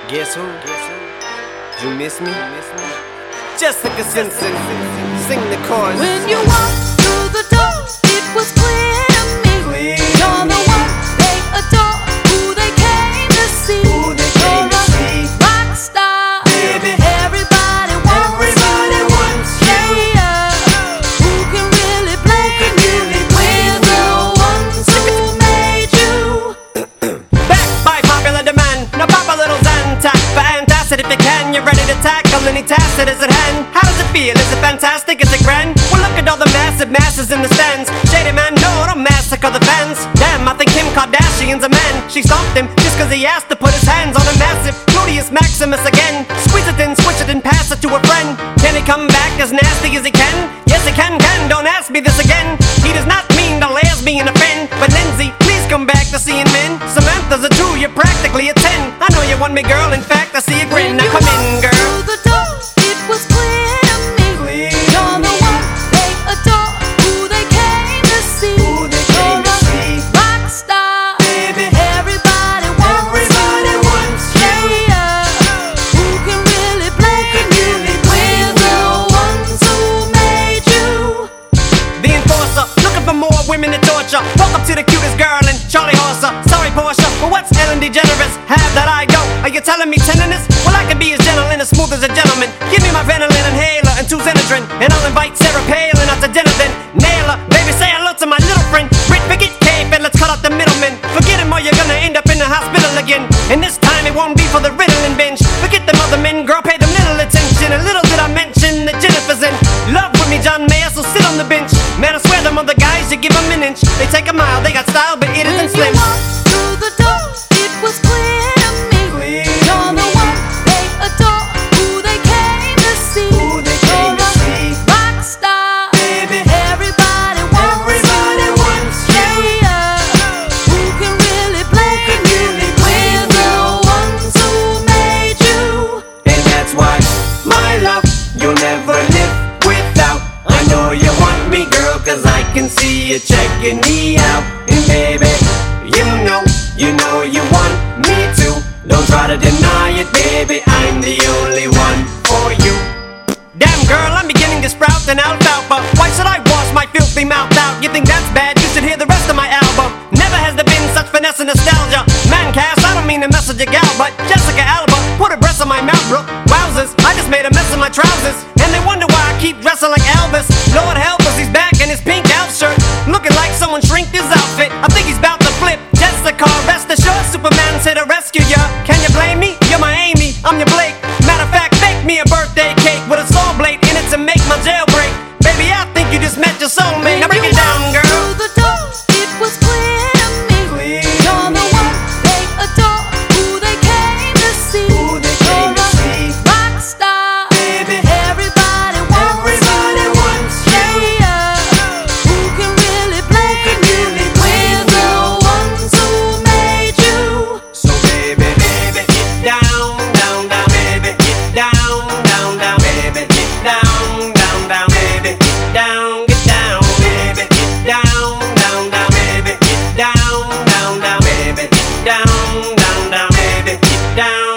Guess who? You miss me? Jessica Simpson, sing the chorus. When you walked through the door, it was clear to me. You're the one they adore, who they came to see. You're a rock star, baby. Everybody wants you. Yeah, who can really blame you? We're the ones who made you. Backed by popular demand, now pop a little Zantac for antacid if you can. You're ready to tackle any task that is at hand. How does it feel? Is it fantastic? Is it grand? Well, look at all the massive masses in the stands. Shady man, no, don't massacre the fans. Damn, I think Kim Kardashian's a man. She stomped him just cause he asked to put his hands on a massive Gluteus Maximus again. Squeeze it in, switch it and pass it to a friend. Can he come back as nasty as he can? Yes, he can, don't ask me this again. He does not mean to lesbian offend. But Lindsay, please come back to seeing men. Samantha's a 2, you're practically a 10. I know you want me, girl, in fact, I see a grin. Now come in, girl. Through the door, it was clear to me. You're the one they adore, who they came to see. You're a rock star, baby. Everybody wants you. Yeah, who can really blame you? We're the ones who made you. The enforcer, looking for more women to torture. Walk up to the cutest girl and Charlie Horser. Sorry, Portia, but what's Ellen DeGeneres? Have that I go. Are you telling me tenderness? Well, I can be as gentle and as smooth as a gentleman. Give me my Ventolin inhaler and 2 Xenadrin, and I'll invite Sarah Palin out to dinner then. Nail her, baby, say hello to my little friend. Brit, forget Cape and let's cut out the middlemen. Forget him or you're gonna end up in the hospital again. And this time it won't be for the Ritalin binge. Forget them other men, girl, pay them little attention. And little did I mention that Jennifer's in love with me, John Mayer, so sit on the bench. Man, I swear them other guys, you give them an inch. They take a mile, they got style, but it isn't slim. When you walked through the door, it was clear to me. You're the one they adore, who they came to see. You're a rock star, baby. Everybody wants you. Yeah, who can really blame you? We're the ones who made you. And that's why, my love, you'll never live without. I know you want me, girl, cause I can see you checking me out. And baby, you know you want me too. Don't try to deny it, baby, I'm the only one for you. Damn girl, I'm beginning to sprout an alfalfa. Why should I wash my filthy mouth out? You think that's bad? You should hear the rest of my album. Never has there been such finesse and nostalgia. Man, Cass, I don't mean to message a gal, but Jessica Alba put her breasts on my mouth, bro. Wowzers, I just made a mess of my trousers. And they wonder why I keep dressing like Elvis. Lord help us, he's back in his pink elf shirt, looking like someone shrinked his outfit. I think he's about to flip. Jessica, rest assured, Superman's here to rescue ya. Can you blame me? You're my Amy, I'm your Blake. Matter of fact, bake me a birthday cake with a saw blade in it to make my jailbreak. Baby, I think you just met your soulmate. Now break it down, girl. Through the door, it was clear to me. You're the one they adore, who they came to see. You're a rock star, baby. Everybody wants you. Yeah, who can really blame you? We're the ones who made you. So baby, get down, baby, get down, baby, get down, baby, get down, baby, get down, baby, get down, baby, get down, baby, get down.